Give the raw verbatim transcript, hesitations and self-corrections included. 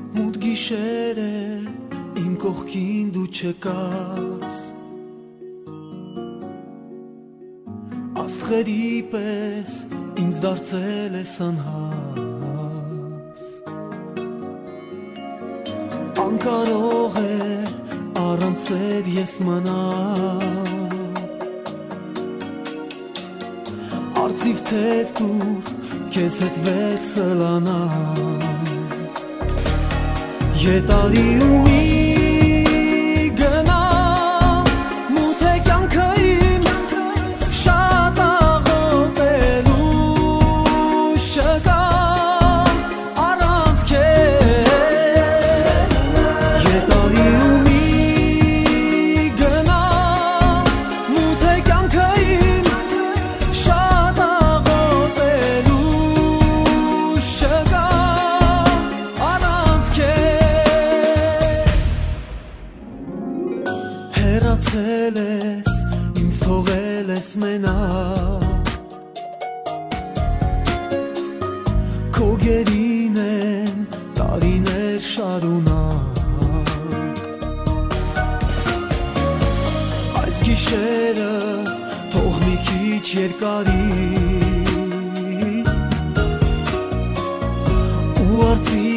Մութ գիշեր է, իմ կողքին դու չկաս, Աստղերի պես ինձ դարձել ես անհաս, Անկարող է առանց սեր ես մնալ, Արծիվ թև տուր քեզ հետ վեր սլանալ, Ետարի ու մի գնամ, մութ է կյանքը իմ, շատ աղոթելու չկամ առանց քեզ, Ետարի ու մի գնամ, մութ է կյանքը իմ, շատ աղոթելու չկամ առանց քեզ, Հեռացել ես, ինձ թողել ես մենակ, Քո գերին են տարիներ շարունակ, Այս գիշերը թող մի քիչ երկարի, Ու արծի